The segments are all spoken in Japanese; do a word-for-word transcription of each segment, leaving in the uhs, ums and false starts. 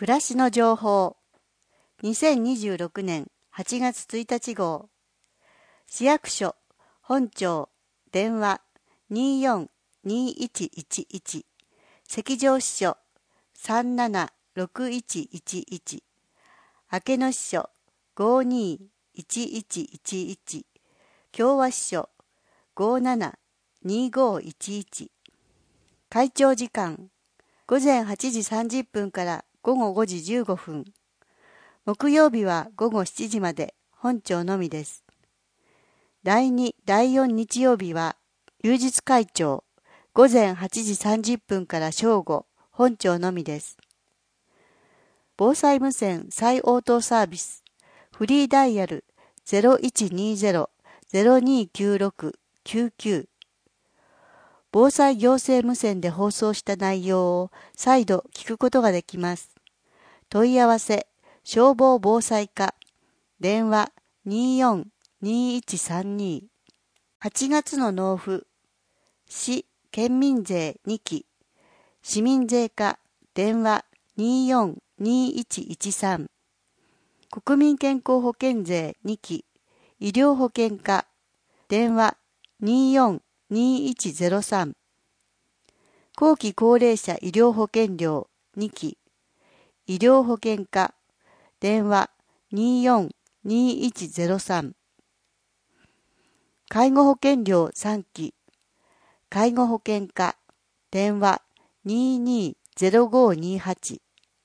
暮らしの情報にせんにじゅうろくねんはちがつついたち号市役所本庁電話 にーよんにーいちいちいち 赤城支所 さんななろくいちいちいち 明野支所 ごーにーいちいちいちいち 共和支所 ごーななにーごーいちいち 開庁時間ごぜんはちじさんじゅっぷんからごごごじじゅうごふん。木曜日はごごしちじまで本庁のみです。だいに、だいよん日曜日は休日開庁ごぜんはちじさんじゅっぷんから正午本庁のみです。防災無線再応答サービスフリーダイヤル ゼロいちにーゼロ ゼロにーきゅうろく きゅうきゅう防災行政無線で放送した内容を再度聞くことができます。問い合わせ、消防防災課、電話 にーよんにーいちさんに はちがつの納付、市県民税にき、市民税課、電話 にーよんにーいちいちさん、国民健康保険税にき、医療保険課、電話 にーよんにーいちゼロさん、後期高齢者医療保険料にき、医療保険課、電話 にーよんにーいちゼロさん、介護保険料さんき、介護保険課、電話 にーにーゼロごーにーはち。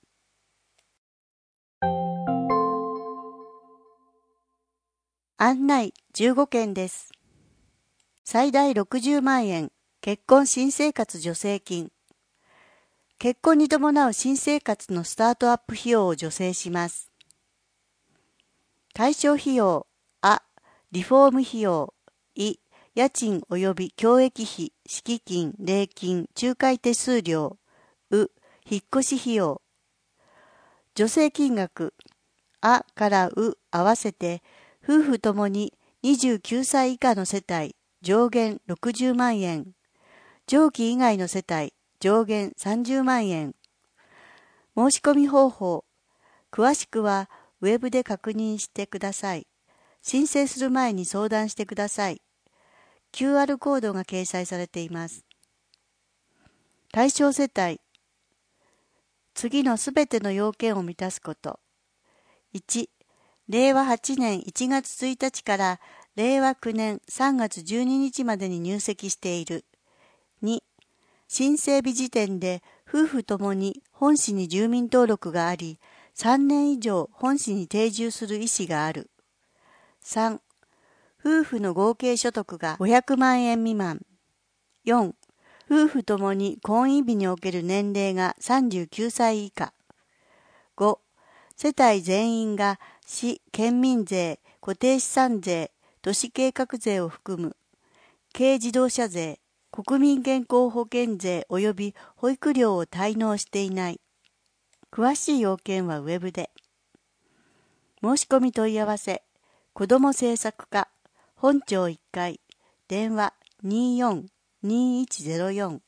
案内じゅうごけんです。最大ろくじゅうまんえん、結婚新生活助成金。結婚に伴う新生活のスタートアップ費用を助成します。対象費用、あ、リフォーム費用、い、家賃及び教育費、敷金、礼金、仲介手数料、う、引っ越し費用。助成金額、あからう合わせて、夫婦ともににじゅうきゅうさい以下の世帯、上限ろくじゅうまんえん。上記以外の世帯、上限さんじゅうまんえん。申し込み方法、詳しくはウェブで確認してください。申請する前に相談してください。キューアール コードが掲載されています。対象世帯、次のすべての要件を満たすこと。いち、れいわはちねんいちがつついたちかられいわきゅうねんさんがつじゅうににちまでに入籍している。に、申請日時点で夫婦ともに本市に住民登録があり、さんねん以上本市に定住する意思がある。さん、夫婦の合計所得がごひゃくまんえん未満。よん、夫婦ともに婚姻日における年齢がさんじゅうきゅうさい以下。ご、世帯全員が市県民税、固定資産税、都市計画税を含む軽自動車税、国民健康保険税及び保育料を滞納していない。詳しい要件はウェブで。申し込み問い合わせ、子ども政策課、本庁いっかい、電話 にーよんにーいちゼロよん。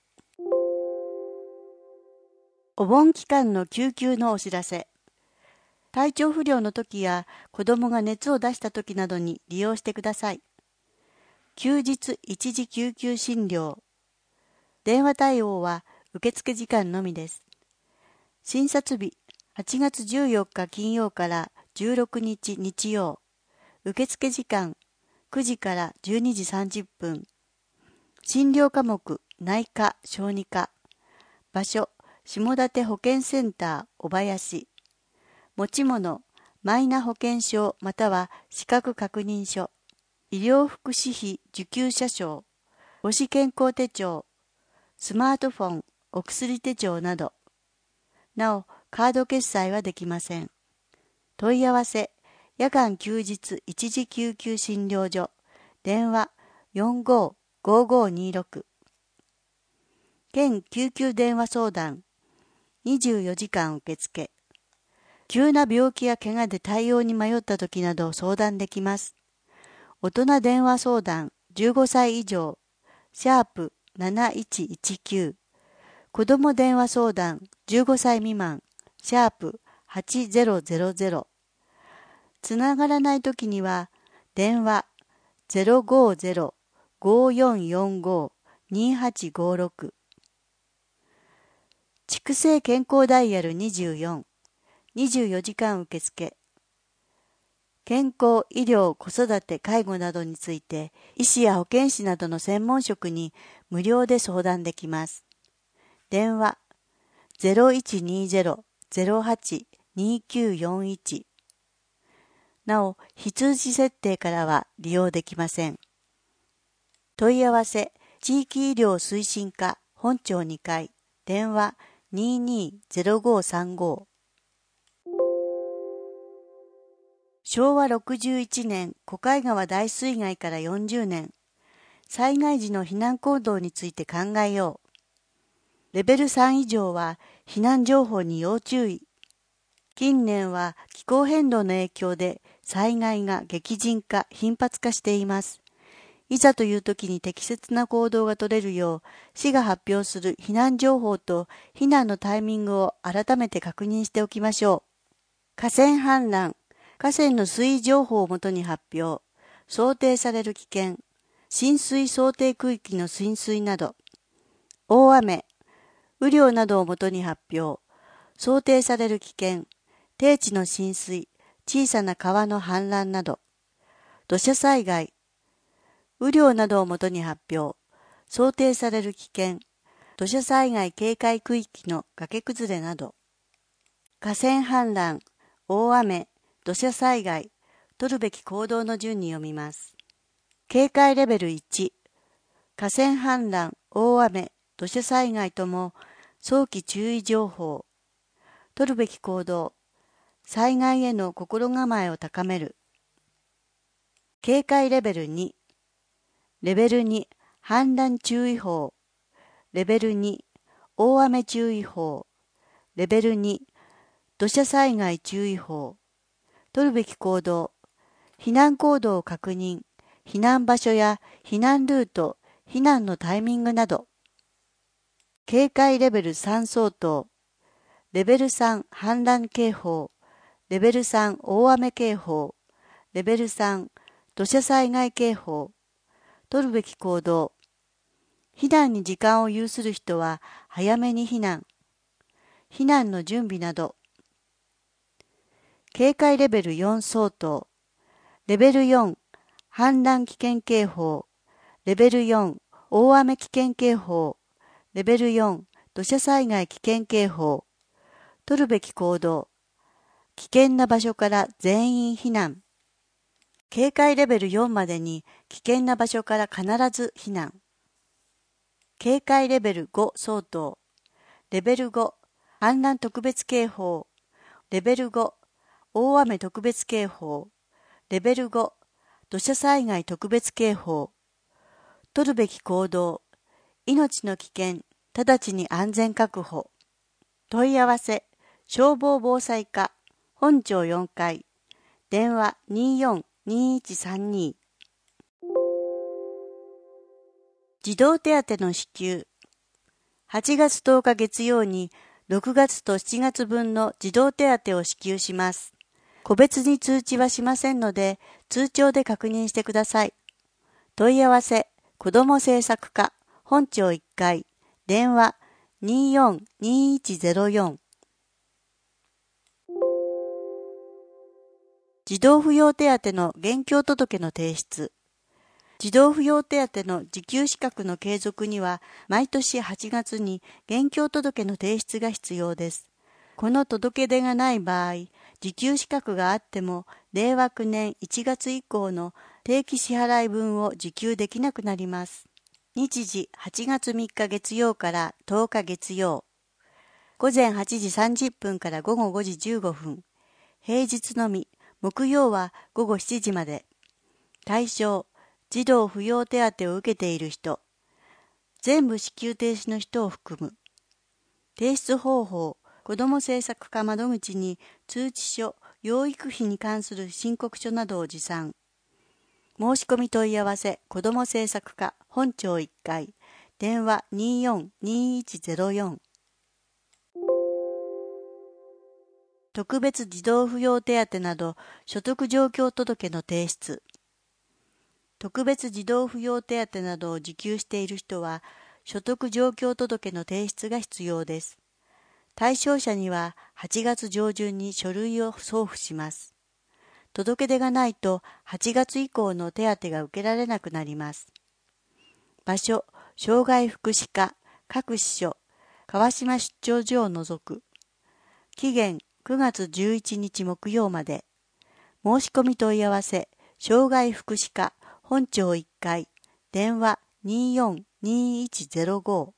お盆期間の救急のお知らせ。体調不良の時や子どもが熱を出した時などに利用してください。休日一時救急診療。電話対応は受付時間のみです。診察日はちがつじゅうよっか金曜からじゅうろくにち日曜。受付時間くじからじゅうにじさんじゅっぷん。診療科目内科小児科。場所下館保健センター小林。持ち物マイナ保険証または資格確認書。医療福祉費受給者証。母子健康手帳。スマートフォンお薬手帳など。なおカード決済はできません。問い合わせ夜間休日一時救急診療所。電話 よんごーごーごーにーろく。県救急電話相談にじゅうよじかん受付。急な病気や怪我で対応に迷った時など相談できます。大人電話相談じゅうごさい以上、シャープなないちいちきゅう。子ども電話相談じゅうごさい未満、 シャープはちゼロゼロゼロ。つながらないときには、電話 ゼロごゼロ ごよんよんご にはちごろく。畜生健康ダイヤルにじゅうよん。にじゅうよじかん受付。健康、医療、子育て、介護などについて、医師や保健師などの専門職に無料で相談できます。電話 ゼロいちにゼロ ゼロはち にきゅうよんいち。なお、非通知設定からは利用できません。問い合わせ、地域医療推進課本庁にかい、電話 にーにーゼロごさんご。しょうわろくじゅういちねん小海川大水害からよんじゅうねん、災害時の避難行動について考えよう。レベルさん以上は避難情報に要注意。近年は気候変動の影響で災害が激甚化、頻発化しています。いざという時に適切な行動が取れるよう、市が発表する避難情報と避難のタイミングを改めて確認しておきましょう。河川氾濫、河川の水位情報をもとに発表、想定される危険、浸水想定区域の浸水など、大雨、雨量などをもとに発表、想定される危険、低地の浸水、小さな川の氾濫など、土砂災害、雨量などをもとに発表、想定される危険、土砂災害警戒区域の崖崩れなど、河川氾濫、大雨、土砂災害、取るべき行動の順に読みます。警戒レベルいち、河川氾濫、大雨、土砂災害とも早期注意情報、取るべき行動、災害への心構えを高める。警戒レベルに、レベルに、氾濫注意報、レベルに、大雨注意報、レベルに、土砂災害注意報、取るべき行動、避難行動を確認、避難場所や避難ルート、避難のタイミングなど。警戒レベルさん相当、レベルさん氾濫警報、レベルさん大雨警報、レベルさん土砂災害警報、取るべき行動。避難に時間を有する人は早めに避難。避難の準備など。警戒レベルよん相当、レベルよん氾濫危険警報、レベルよん大雨危険警報、レベルよん土砂災害危険警報、取るべき行動。危険な場所から全員避難。警戒レベルよんまでに危険な場所から必ず避難。警戒レベルご相当、レベルご氾濫特別警報、レベルご大雨特別警報、レベルご土砂災害特別警報。取るべき行動。命の危険、直ちに安全確保。問い合わせ、消防防災課、本庁よんかい、電話 にーよんにーいちさんに。児童手当の支給。はちがつとおか月曜にろくがつとしちがつ分の児童手当を支給します。個別に通知はしませんので、通帳で確認してください。問い合わせ、子ども政策課、本庁いっかい、電話 にーよんにーいちゼロよん。児童扶養手当の現況届の提出。児童扶養手当の受給資格の継続には、毎年はちがつに現況届の提出が必要です。この届け出がない場合、受給資格があっても、令和きゅうねんいちがつ以降の定期支払い分を受給できなくなります。日時はちがつみっか月曜からとおか月曜。午前はちじさんじゅっぷんから午後ごじじゅうごふん。平日のみ、木曜はごごしちじまで。対象、児童扶養手当を受けている人。全部支給停止の人を含む。提出方法、子ども政策課窓口に通知書、養育費に関する申告書などを持参。申し込み問い合わせ、子ども政策課、本庁いっかい、電話 にーよんにーいちゼロよん。 特別児童扶養手当など所得状況届の提出。特別児童扶養手当などを受給している人は、所得状況届の提出が必要です。対象者にははちがつ上旬に書類を送付します。届け出がないとはちがつ以降の手当が受けられなくなります。場所、障害福祉課、各支所、川島出張所を除く。期限くがつじゅういちにち木曜まで。申し込み問い合わせ、障害福祉課、本庁いっかい、電話にーよんにーいちゼロご。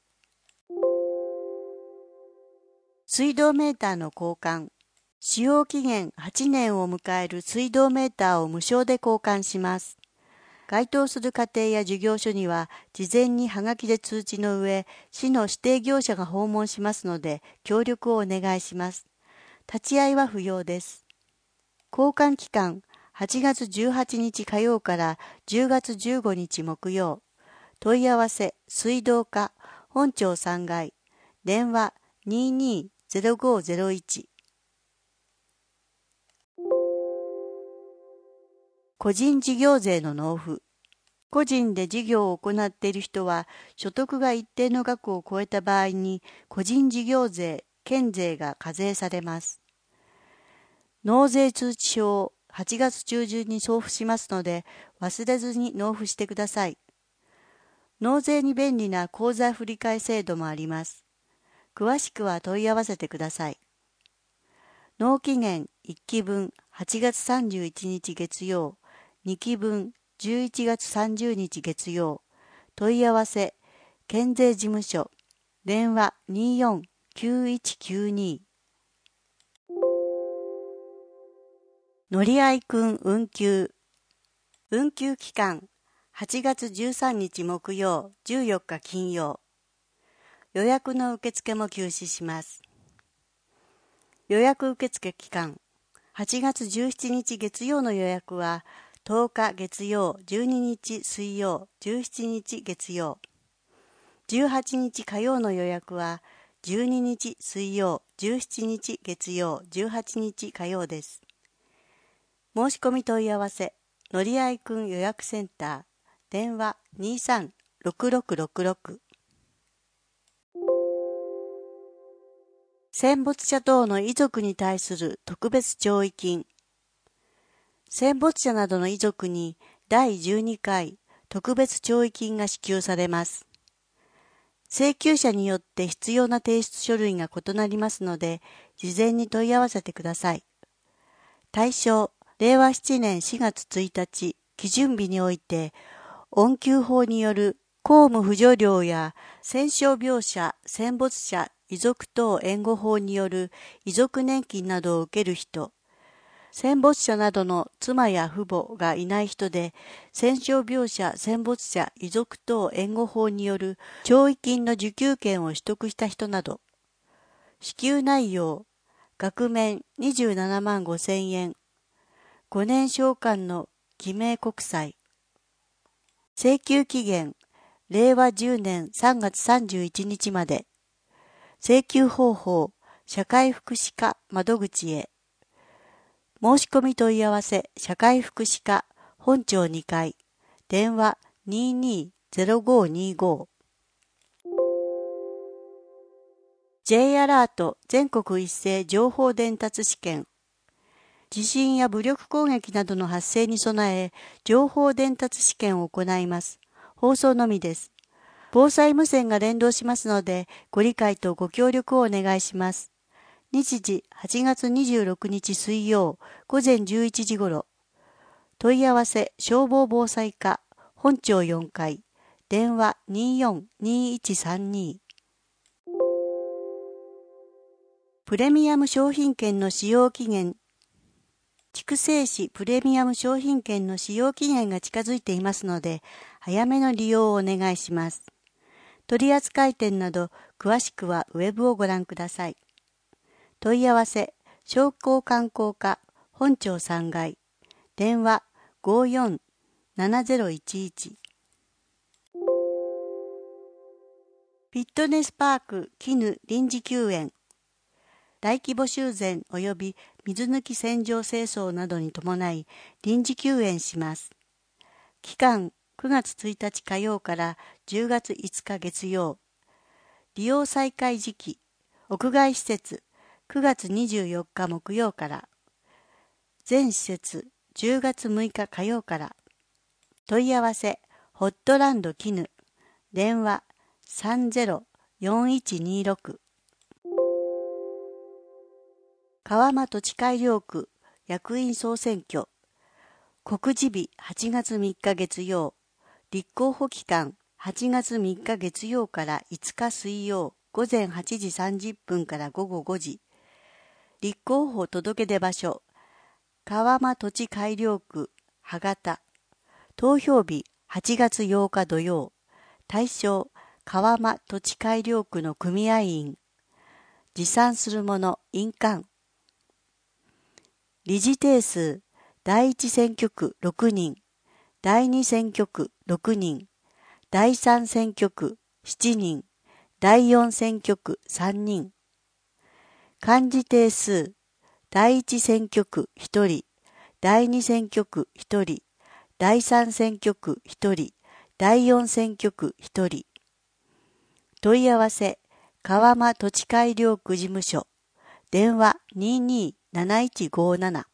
水道メーターの交換。使用期限はちねんを迎える水道メーターを無償で交換します。該当する家庭や事業所には、事前にハガキで通知の上、市の指定業者が訪問しますので、協力をお願いします。立ち会いは不要です。交換期間、はちがつじゅうはちにち火曜からじゅうがつじゅうごにち木曜。問い合わせ、水道課、本庁さんがい、電話にーにーゼロごーゼロいち。個人事業税の納付。個人で事業を行っている人は、所得が一定の額を超えた場合に、個人事業税、県税が課税されます。納税通知書をはちがつ中旬に送付しますので、忘れずに納付してください。納税に便利な口座振替制度もあります。詳しくは問い合わせてください。納期限いっきぶんはちがつさんじゅういちにち月曜、にきぶんじゅういちがつさんじゅうにち月曜。問い合わせ、県税事務所、電話にーよんきゅういちきゅうに。乗合くん運休。運休期間、はちがつじゅうさんにち木曜、じゅうよっか金曜。予約の受付も休止します。予約受付期間、はちがつじゅうしちにち月曜の予約は、とおか月曜、じゅうににち水曜、じゅうしちにち月曜。じゅうはちにち火曜の予約は、じゅうににち水曜、じゅうしちにち月曜、じゅうはちにち火曜です。申し込み問い合わせ、乗合くん予約センター、電話にーさんろくろくろくろく。戦没者等の遺族に対する特別弔慰金。戦没者などの遺族にだいじゅうにかい特別弔慰金が支給されます。請求者によって必要な提出書類が異なりますので、事前に問い合わせてください。対象、れいわななねんしがつついたち、基準日において、恩給法による公務扶助料や戦傷病者、戦没者、遺族等援護法による遺族年金などを受ける人、戦没者などの妻や父母がいない人で、戦傷病者、戦没者、遺族等援護法による弔慰金の受給権を取得した人など、支給内容、額面にじゅうななまんごせんえん、ごねん償還の記名国債、請求期限、れいわじゅうねんさんがつさんじゅういちにちまで、請求方法、社会福祉課窓口へ。申し込み問い合わせ、社会福祉課、本庁にかい、電話にーにーゼロごーにーご。J アラート全国一斉情報伝達試験。地震や武力攻撃などの発生に備え、情報伝達試験を行います。放送のみです。防災無線が連動しますので、ご理解とご協力をお願いします。日時はちがつにじゅうろくにち水曜、ごぜんじゅういちじ頃。問い合わせ消防防災課、本庁よんかい、電話にーよんにーいちさんに。プレミアム商品券の使用期限。筑西市プレミアム商品券の使用期限が近づいていますので、早めの利用をお願いします。取扱店など詳しくはウェブをご覧ください。問い合わせ商工観光課本庁さんがい、電話ごーよんななゼロいちいち。フィットネスパーク絹臨時休園。 大規模修繕及び水抜き洗浄清掃などに伴い臨時休園します。期間くがつついたち火曜からじゅうがついつか月曜。利用再開時期、屋外施設くがつにじゅうよっか木曜から。全施設じゅうがつむいか火曜から。問い合わせ、ホットランド絹。電話さんゼロよんいちにろく。川間土地改良区役員総選挙。告示日はちがつみっか月曜。立候補期間はちがつみっか月曜からいつか水曜午前はちじさんじゅっぷんから午後ごじ。立候補届出場所。川間土地改良区羽形。投票日はちがつようか土曜。対象川間土地改良区の組合員。持参する者印鑑。理事定数だいいち選挙区ろくにん。だいに選挙区ろくにん。だいさん選挙区しちにん。だいよん選挙区さんにん。幹事定数だいいち選挙区ひとり。だいに選挙区ひとり。だいさん選挙区ひとり。だいよん選挙区ひとり。問い合わせ川間土地改良区事務所。電話にーにーなないちごーなな。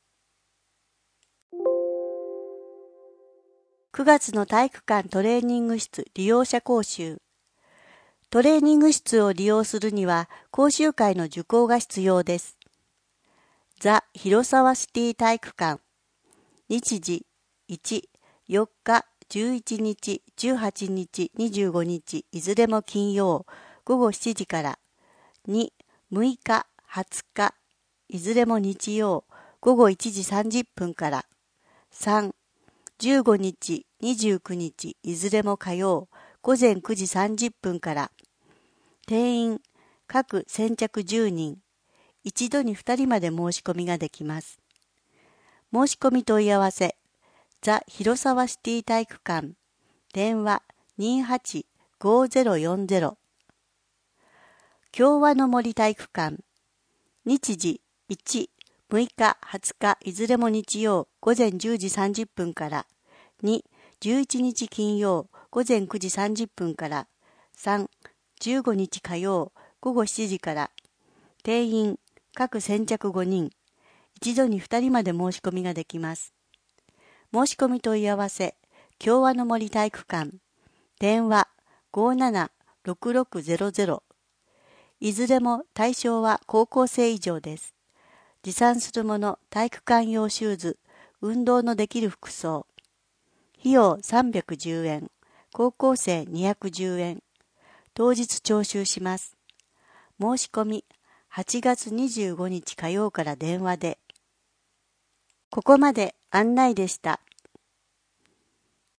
くがつの体育館トレーニング室利用者講習。トレーニング室を利用するには講習会の受講が必要です。ザ・広沢シティ体育館。日時いち、よっか、じゅういちにち、じゅうはちにち、にじゅうごにち、いずれも金曜、ごごしちじから。に、むいか、はつか、いずれも日曜、ごごいちじさんじゅっぷんから。さん、じゅうごにち、にじゅうくにち、いずれも火曜、ごぜんくじさんじゅっぷんから。定員、各先着じゅうにん。一度にふたりまで申し込みができます。申し込み問い合わせ、ザ・広沢シティ体育館。電話にーはちごーぜろよんぜろ。共和の森体育館。日時いち、むいか、はつか、いずれも日曜、ごぜんじゅうじさんじゅっぷんから。に、じゅういちにち金曜、ごぜんくじさんじゅっぷんから。さん、じゅうごにち火曜、ごごしちじから。定員、各先着ごにん。一度にふたりまで申し込みができます。申し込み問い合わせ、共和の森体育館。電話ごーななろくろくぜろぜろ。いずれも対象は高校生以上です。持参するもの体育館用シューズ、運動のできる服装。費用さんびゃくじゅうえん、高校生にひゃくじゅうえん。当日徴収します。申し込みはちがつにじゅうごにち火曜から電話で。ここまで案内でした。